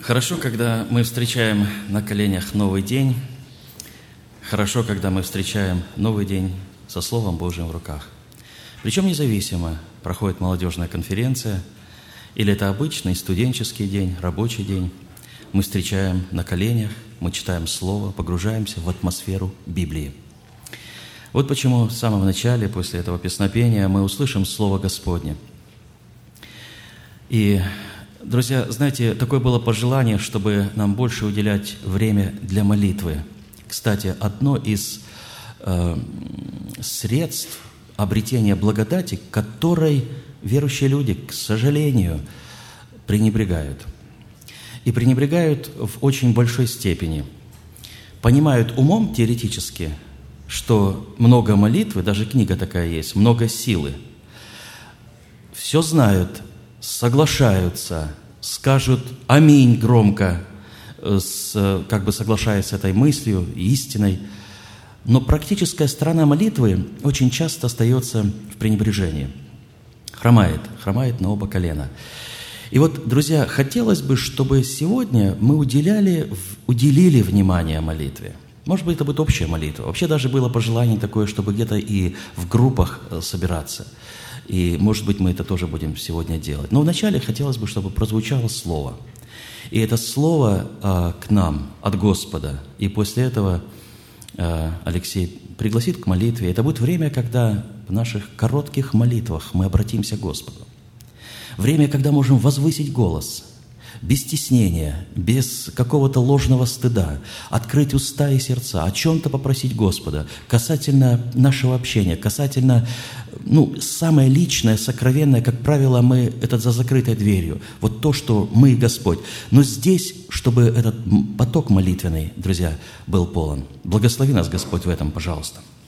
Хорошо, когда мы встречаем на коленях новый день. Хорошо, когда мы встречаем новый день со Словом Божьим в руках. Причем независимо, проходит молодежная конференция, или это обычный студенческий день, рабочий день. Мы встречаем на коленях, мы читаем Слово, погружаемся в атмосферу Библии. Вот почему в самом начале, после этого песнопения, мы услышим Слово Господне. И, друзья, знаете, такое было пожелание, чтобы нам больше уделять время для молитвы. Кстати, одно из средств обретения благодати, которой верующие люди, к сожалению, пренебрегают. И пренебрегают в очень большой степени. Понимают умом теоретически, что много молитвы, даже книга такая есть, много силы. Все знают, соглашаются, скажут «Аминь» громко, как бы соглашаясь с этой мыслью, истиной. Но практическая сторона молитвы очень часто остается в пренебрежении. Хромает на оба колена. И вот, друзья, хотелось бы, чтобы сегодня мы уделили внимание молитве. Может быть, это будет общая молитва. Вообще даже было пожелание такое, чтобы где-то и в группах собираться. И, может быть, мы это тоже будем сегодня делать. Но вначале хотелось бы, чтобы прозвучало Слово. И это Слово к нам от Господа. И после этого Алексей пригласит к молитве. Это будет время, когда в наших коротких молитвах мы обратимся к Господу. Время, когда можем возвысить голос, без стеснения, без какого-то ложного стыда, открыть уста и сердца, о чем-то попросить Господа, касательно нашего общения, касательно, самое личное, сокровенное, как правило, это за закрытой дверью. Вот то, что мы и Господь. Но здесь, чтобы этот поток молитвенный, друзья, был полон. Благослови нас, Господь, в этом, пожалуйста.